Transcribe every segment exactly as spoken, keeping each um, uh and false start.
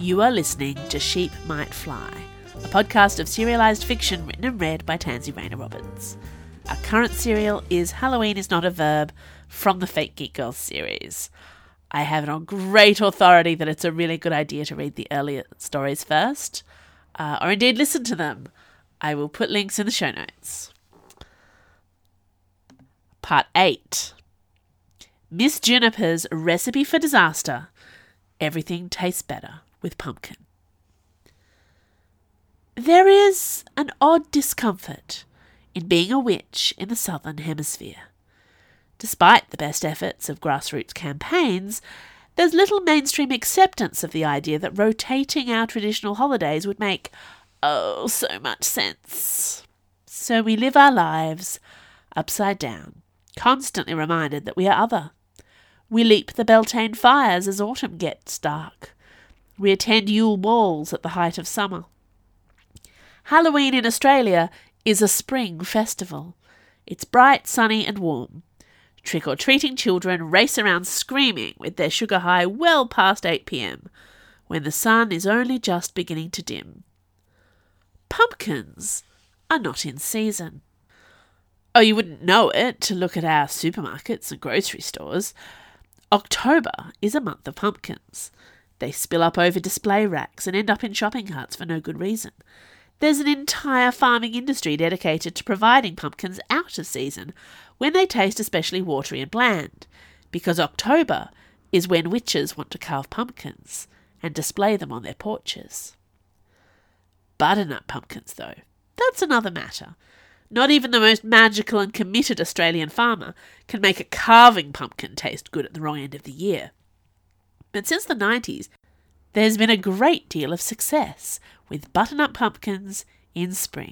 You are listening to Sheep Might Fly, a podcast of serialised fiction written and read by Tansy Rayner Robbins. Our current serial is Halloween is Not a Verb from the Fake Geek Girls series. I have it on great authority that it's a really good idea to read the earlier stories first, uh, or indeed listen to them. I will put links in the show notes. Part eight. Miss Juniper's Recipe for Disaster. Everything tastes better with pumpkin. There is an odd discomfort in being a witch in the Southern Hemisphere. Despite the best efforts of grassroots campaigns, there's little mainstream acceptance of the idea that rotating our traditional holidays would make, oh, so much sense. So we live our lives upside down, constantly reminded that we are other. We leap the Beltane fires as autumn gets dark. We attend Yule balls at the height of summer. Halloween in Australia is a spring festival. It's bright, sunny and warm. Trick-or-treating children race around screaming with their sugar high well past eight p.m, when the sun is only just beginning to dim. Pumpkins are not in season. Oh, you wouldn't know it to look at our supermarkets and grocery stores. October is a month of pumpkins. They spill up over display racks and end up in shopping carts for no good reason. There's an entire farming industry dedicated to providing pumpkins out of season when they taste especially watery and bland, because October is when witches want to carve pumpkins and display them on their porches. Butternut pumpkins, though, that's another matter. Not even the most magical and committed Australian farmer can make a carving pumpkin taste good at the wrong end of the year. But since the nineties, there's been a great deal of success with butternut pumpkins in spring.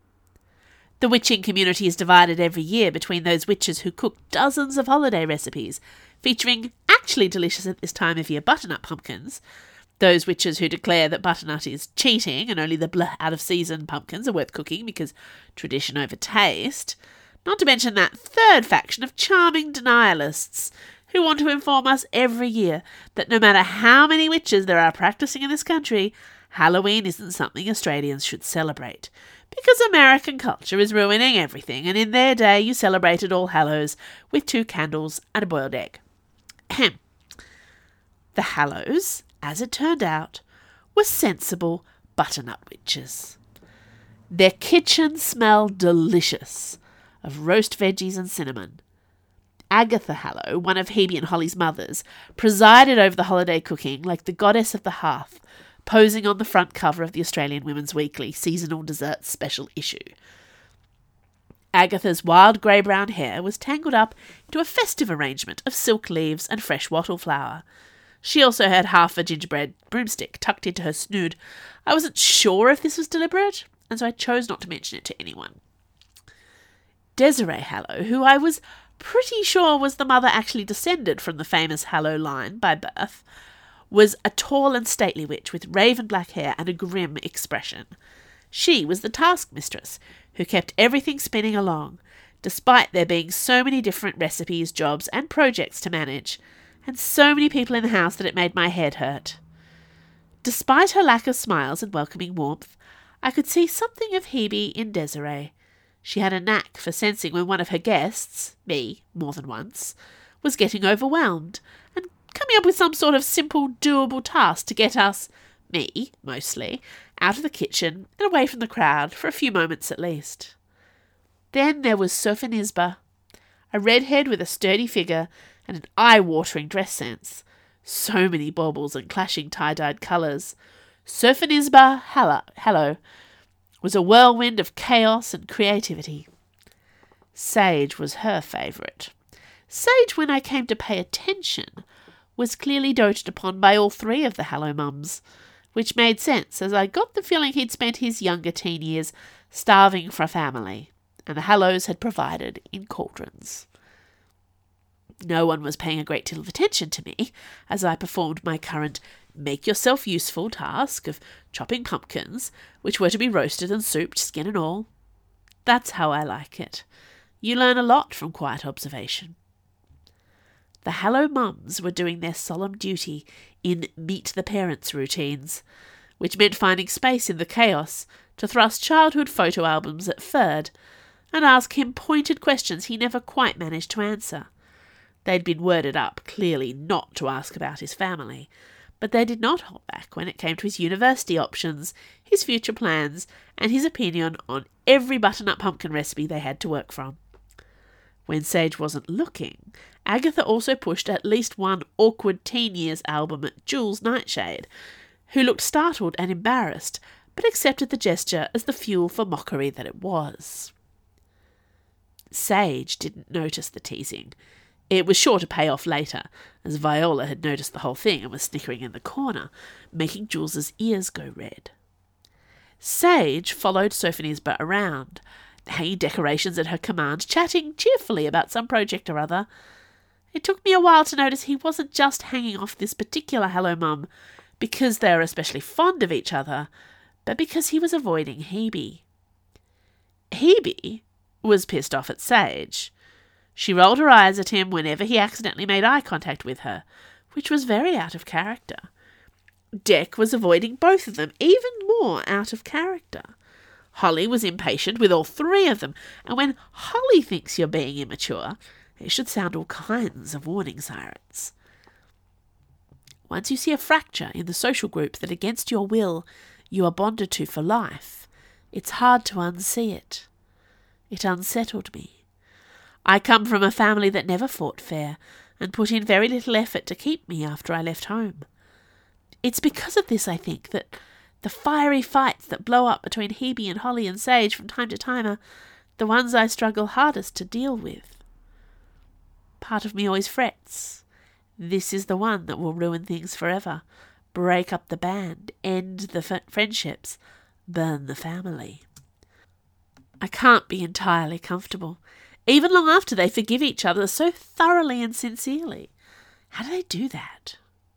The witching community is divided every year between those witches who cook dozens of holiday recipes, featuring actually delicious at this time of year butternut pumpkins, those witches who declare that butternut is cheating and only the blah out-of-season pumpkins are worth cooking because tradition over taste, not to mention that third faction of charming denialists who want to inform us every year that no matter how many witches there are practicing in this country, Halloween isn't something Australians should celebrate, because American culture is ruining everything, and in their day you celebrated All Hallows with two candles and a boiled egg. Ahem. The Hallows, as it turned out, were sensible butternut witches. Their kitchen smelled delicious of roast veggies and cinnamon. Agatha Hallow, one of Hebe and Holly's mothers, presided over the holiday cooking like the goddess of the hearth, posing on the front cover of the Australian Women's Weekly Seasonal Desserts Special Issue. Agatha's wild grey-brown hair was tangled up into a festive arrangement of silk leaves and fresh wattle flower. She also had half a gingerbread broomstick tucked into her snood. I wasn't sure if this was deliberate, and so I chose not to mention it to anyone. Desiree Hallow, who I was pretty sure was the mother actually descended from the famous Hallow line by birth, was a tall and stately witch with raven black hair and a grim expression. She was the taskmistress who kept everything spinning along, despite there being so many different recipes, jobs and projects to manage, and so many people in the house that it made my head hurt. Despite her lack of smiles and welcoming warmth, I could see something of Hebe in Desiree. She had a knack for sensing when one of her guests, me, more than once, was getting overwhelmed, and coming up with some sort of simple, doable task to get us, me, mostly, out of the kitchen and away from the crowd for a few moments at least. Then there was Sophonisba, a redhead with a sturdy figure and an eye-watering dress sense. So many baubles and clashing tie-dyed colours. Sophonisba Hallow was a whirlwind of chaos and creativity. Sage was her favourite. Sage, when I came to pay attention, was clearly doted upon by all three of the Hallow mums, which made sense, as I got the feeling he'd spent his younger teen years starving for a family, and the Hallows had provided in cauldrons. No one was paying a great deal of attention to me as I performed my current make-yourself-useful task of chopping pumpkins, which were to be roasted and souped, skin and all. That's how I like it. You learn a lot from quiet observation. the Hello Mums were doing their solemn duty in Meet the Parents routines, which meant finding space in the chaos to thrust childhood photo albums at Ferd and ask him pointed questions he never quite managed to answer. They'd been worded up clearly not to ask about his family, but they did not hold back when it came to his university options, his future plans, and his opinion on every button-up pumpkin recipe they had to work from. When Sage wasn't looking, Agatha also pushed at least one awkward teen years album at Jules Nightshade, who looked startled and embarrassed, but accepted the gesture as the fuel for mockery that it was. Sage didn't notice the teasing. It was sure to pay off later, as Viola had noticed the whole thing and was snickering in the corner, making Jules's ears go red. Sage followed Sophonisba around, hanging decorations at her command, chatting cheerfully about some project or other. It took me a while to notice he wasn't just hanging off this particular Hello Mum because they were especially fond of each other, but because he was avoiding Hebe. Hebe was pissed off at Sage. She rolled her eyes at him whenever he accidentally made eye contact with her, which was very out of character. Dec was avoiding both of them, even more out of character. Holly was impatient with all three of them, and when Holly thinks you're being immature, it should sound all kinds of warning sirens. Once you see a fracture in the social group that against your will you are bonded to for life, it's hard to unsee it. It unsettled me. I come from a family that never fought fair and put in very little effort to keep me after I left home. It's because of this, I think, that the fiery fights that blow up between Hebe and Holly and Sage from time to time are the ones I struggle hardest to deal with. Part of me always frets. This is the one that will ruin things forever, break up the band, end the f- friendships, burn the family. I can't be entirely comfortable, even long after they forgive each other so thoroughly and sincerely. How do they do that?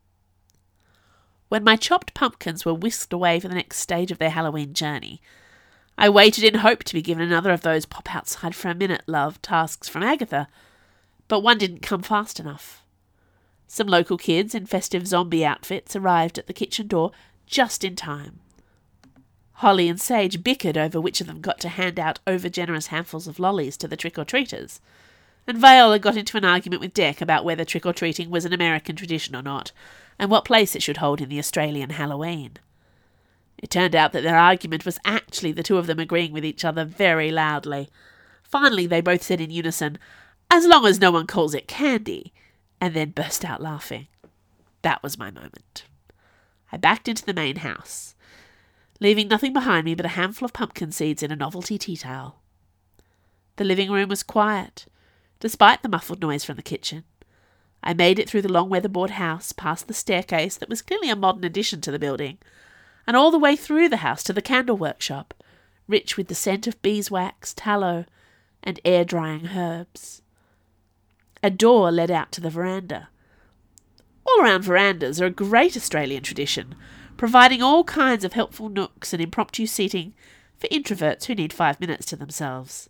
When my chopped pumpkins were whisked away for the next stage of their Halloween journey, I waited in hope to be given another of those pop outside for a minute love tasks from Agatha, but one didn't come fast enough. Some local kids in festive zombie outfits arrived at the kitchen door just in time. Holly and Sage bickered over which of them got to hand out over-generous handfuls of lollies to the trick-or-treaters, and Viola got into an argument with Dec about whether trick-or-treating was an American tradition or not, and what place it should hold in the Australian Halloween. It turned out that their argument was actually the two of them agreeing with each other very loudly. Finally, they both said in unison, "As long as no one calls it candy," and then burst out laughing. That was my moment. I backed into the main house, leaving nothing behind me but a handful of pumpkin seeds in a novelty tea towel. The living room was quiet, despite the muffled noise from the kitchen. I made it through the long weatherboard house, past the staircase that was clearly a modern addition to the building, and all the way through the house to the candle workshop, rich with the scent of beeswax, tallow, and air-drying herbs. A door led out to the veranda. All-round verandas are a great Australian tradition, providing all kinds of helpful nooks and impromptu seating for introverts who need five minutes to themselves.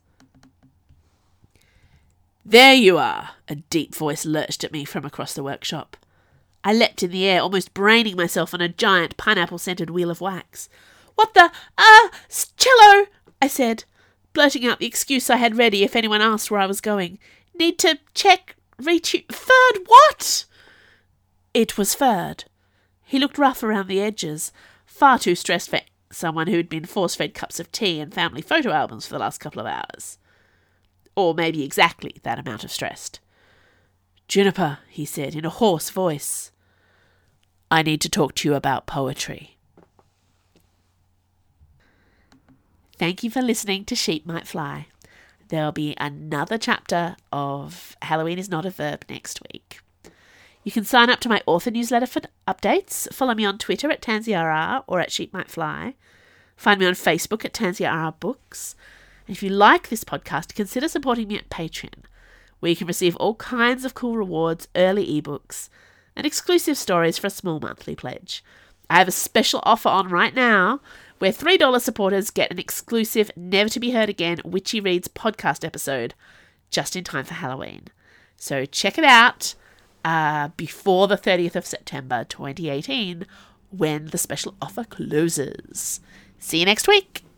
"There you are," a deep voice lurched at me from across the workshop. I leapt in the air, almost braining myself on a giant pineapple-scented wheel of wax. "What the... Ah, uh, cello!" I said, blurting out the excuse I had ready if anyone asked where I was going. "Need to check... reach... Ferd, what?" It was Ferd. He looked rough around the edges, far too stressed for someone who'd been force-fed cups of tea and family photo albums for the last couple of hours. Or maybe exactly that amount of stressed. "Juniper," he said in a hoarse voice, "I need to talk to you about poetry." Thank you for listening to Sheep Might Fly. There'll be another chapter of Halloween is Not a Verb next week. You can sign up to my author newsletter for updates. Follow me on Twitter at TansiaRa or at Sheep Might Fly. Find me on Facebook at TansiaRa Books. And if you like this podcast, consider supporting me at Patreon, where you can receive all kinds of cool rewards, early ebooks, and exclusive stories for a small monthly pledge. I have a special offer on right now, where three dollars supporters get an exclusive, never-to-be-heard-again Witchy Reads podcast episode, just in time for Halloween. So check it out. uh, before the thirtieth of September twenty eighteen, when the special offer closes. See you next week.